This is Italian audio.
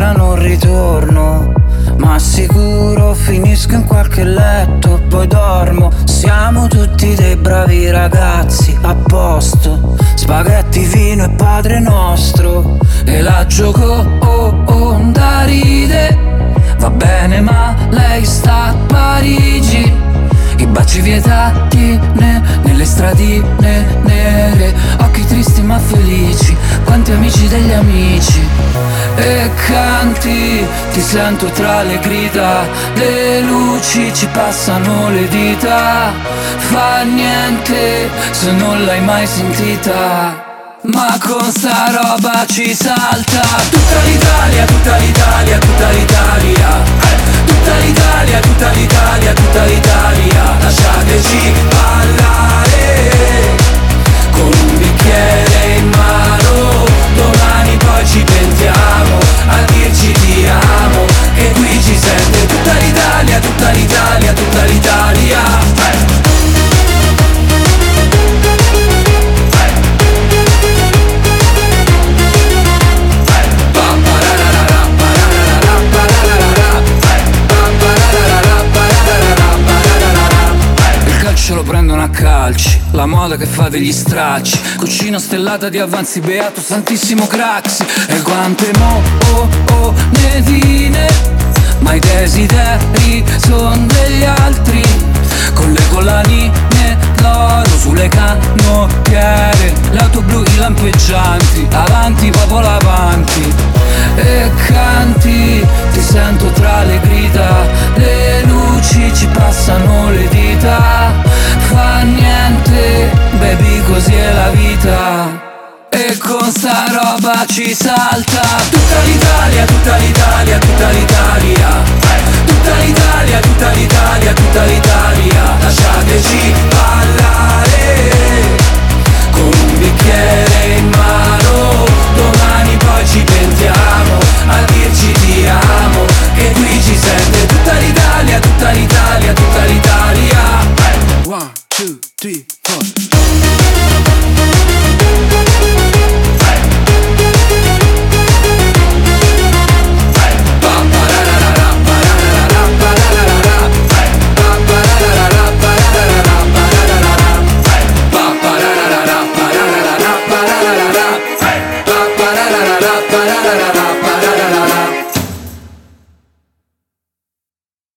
casa non ritorno, ma sicuro finisco in qualche letto, poi dormo. Siamo tutti dei bravi ragazzi, a posto. Spaghetti, vino e Padre Nostro. E la Gioconda ride, va bene ma lei sta a Parigi. I baci vietati nelle stradine nere, occhi tristi ma felici, quanti amici degli amici. E canti, ti sento tra le grida, le luci ci passano le dita. Fa niente se non l'hai mai sentita, ma con sta roba ci salta. Tutta l'Italia, tutta l'Italia, tutta l'Italia. Tutta l'Italia, tutta l'Italia, tutta l'Italia. Lasciateci ballare con un bicchiere in mano. Domani poi ci pentiamo a dirci ti amo, che qui ci sente tutta l'Italia, tutta l'Italia, tutta l'Italia. Ce lo prendono a calci, la moda che fa degli stracci, cucina stellata di avanzi, beato santissimo Craxi. E quante monetine, ma i desideri son degli altri, con le collanine d'oro sulle canottiere, le auto blu, i lampeggianti, avanti popolo avanti. E canti, ti sento tra le grida, le luci ci passano le dita. Fa niente, baby, così è la vita. E con sta roba ci salta. Tutta l'Italia, tutta l'Italia, tutta l'Italia. Tutta l'Italia, tutta l'Italia, tutta